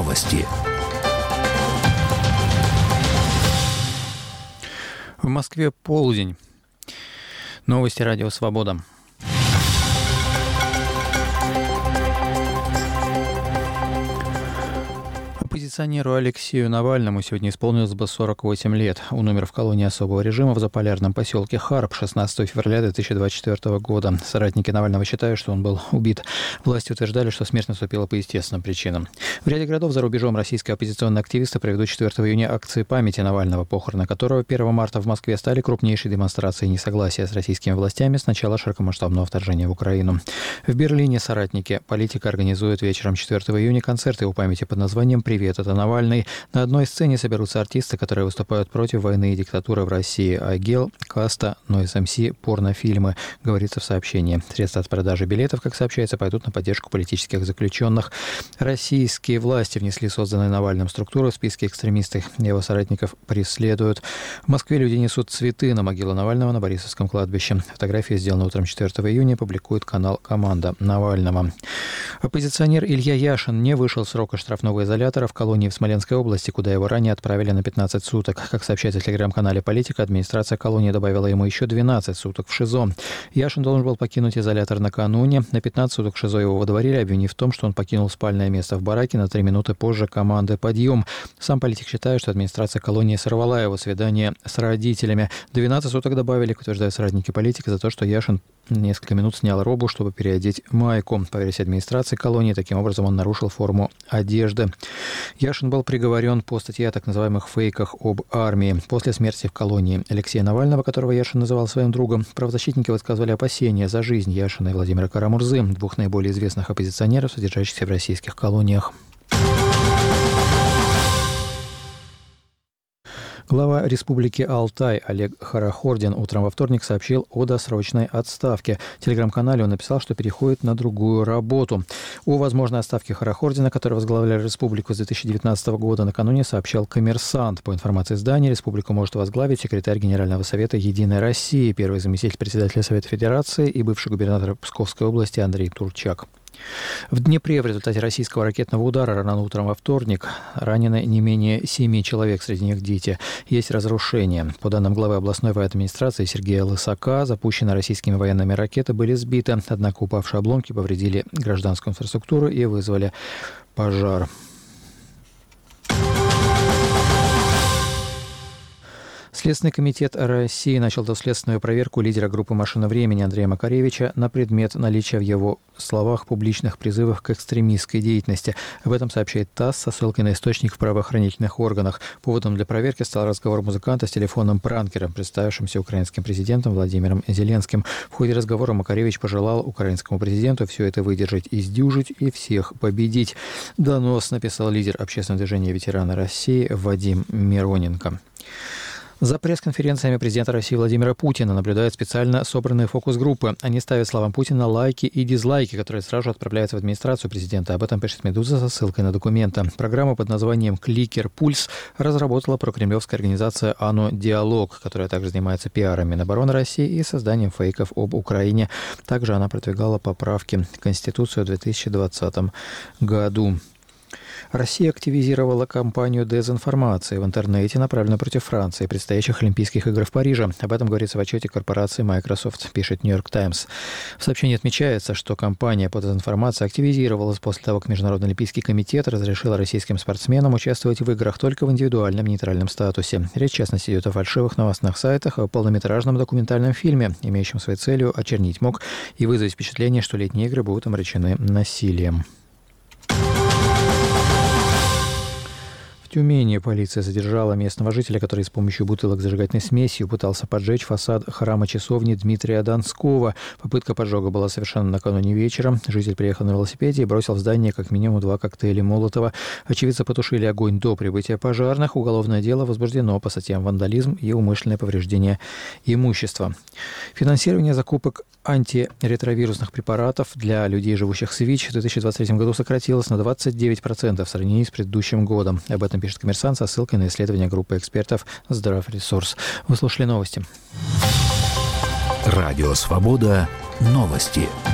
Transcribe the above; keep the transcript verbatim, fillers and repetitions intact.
Новости. В Москве полдень. Новости радио «Свобода». Оппозиционеру Алексею Навальному сегодня исполнилось бы сорок восемь лет. Он умер в колонии особого режима в заполярном поселке Харп шестнадцатого февраля две тысячи двадцать четвёртого года. Соратники Навального считают, что он был убит. Власти утверждали, что смерть наступила по естественным причинам. В ряде городов за рубежом российские оппозиционные активисты проведут четвёртого июня акции памяти Навального, похороны которого первого марта в Москве стали крупнейшей демонстрацией несогласия с российскими властями с начала широкомасштабного вторжения в Украину. В Берлине соратники политика организуют вечером четвёртого июня концерты у памяти под названием «Привет, это Навальный». На одной сцене соберутся артисты, которые выступают против войны и диктатуры в России. Агел, Каста, Нойз эм си, порнофильмы, говорится в сообщении. Средства от продажи билетов, как сообщается, пойдут на поддержку политических заключенных. Российские власти внесли созданные Навальным структуры в списки экстремистов. Его соратников преследуют. В Москве люди несут цветы на могилу Навального на Борисовском кладбище. Фотографии, сделанные утром четвёртого июня, публикует канал «Команда Навального». Оппозиционер Илья Яшин не вышел срока штрафного изолятора в колонии в Смоленской области, куда его ранее отправили на пятнадцать суток. Как сообщается в телеграм-канале «Политика», администрация колонии добавила ему еще двенадцать суток в ШИЗО. Яшин должен был покинуть изолятор накануне. На пятнадцать суток в ШИЗО его выдворили, обвинив в том, что он покинул спальное место в бараке на три минуты позже команды «Подъем». Сам политик считает, что администрация колонии сорвала его свидание с родителями. двенадцать суток добавили, утверждают соратники политика, за то, что Яшин несколько минут снял робу, чтобы переодеть майку. По версии администрации колонии, таким образом он нарушил форму одежды. Яшин был приговорен по статье о так называемых фейках об армии. После смерти в колонии Алексея Навального, которого Яшин называл своим другом, правозащитники высказывали опасения за жизнь Яшина и Владимира Карамурзы, двух наиболее известных оппозиционеров, содержащихся в российских колониях. Глава Республики Алтай Олег Хорохордин утром во вторник сообщил о досрочной отставке. В телеграм-канале он написал, что переходит на другую работу. О возможной отставке Хорохордина, который возглавлял республику с две тысячи девятнадцатого года, накануне сообщал «Коммерсант». По информации издания, республику может возглавить секретарь Генерального совета «Единой России», первый заместитель председателя Совета Федерации и бывший губернатор Псковской области Андрей Турчак. В Днепре в результате российского ракетного удара рано утром во вторник ранены не менее семи человек, среди них дети. Есть разрушения. По данным главы областной военной администрации Сергея Лысака, запущенные российскими военными ракеты были сбиты, однако упавшие обломки повредили гражданскую инфраструктуру и вызвали пожар. Следственный комитет России начал доследственную проверку лидера группы «Машина времени» Андрея Макаревича на предмет наличия в его словах публичных призывов к экстремистской деятельности. Об этом сообщает ТАСС со ссылкой на источник в правоохранительных органах. Поводом для проверки стал разговор музыканта с телефонным пранкером, представившимся украинским президентом Владимиром Зеленским. В ходе разговора Макаревич пожелал украинскому президенту все это выдержать и сдюжить, и всех победить. Донос написал лидер общественного движения «Ветераны России» Вадим Мироненко. За пресс-конференциями президента России Владимира Путина наблюдают специально собранные фокус-группы. Они ставят словам Путина лайки и дизлайки, которые сразу же отправляются в администрацию президента. Об этом пишет «Медуза» со ссылкой на документы. Программу под названием «Кликер Пульс» разработала прокремлевская организация «Ано Диалог», которая также занимается пиаром Минобороны России и созданием фейков об Украине. Также она продвигала поправки в Конституцию в две тысячи двадцатом году. Россия активизировала кампанию дезинформации в интернете, направленную против Франции и предстоящих Олимпийских игр в Париже. Об этом говорится в отчете корпорации Microsoft, пишет Нью-Йорк Таймс. В сообщении отмечается, что кампания по дезинформации активизировалась после того, как Международный Олимпийский комитет разрешил российским спортсменам участвовать в играх только в индивидуальном нейтральном статусе. Речь, в частности, идет о фальшивых новостных сайтах, о полнометражном документальном фильме, имеющем своей целью очернить МОК и вызвать впечатление, что летние игры будут омрачены насилием. В Тюмени полиция задержала местного жителя, который с помощью бутылок с зажигательной смесью пытался поджечь фасад храма-часовни Дмитрия Донского. Попытка поджога была совершена накануне вечером. Житель приехал на велосипеде и бросил в здание как минимум два коктейля Молотова. Очевидцы потушили огонь до прибытия пожарных. Уголовное дело возбуждено по статьям вандализм и умышленное повреждение имущества. Финансирование закупок антиретровирусных препаратов для людей, живущих с ВИЧ, в две тысячи двадцать третьем году сократилось на двадцать девять процентов в сравнении с предыдущим годом. Об этом пишет «Коммерсант» со ссылкой на исследование группы экспертов «Здравресурс». Вы слушали новости. Радио «Свобода». Новости.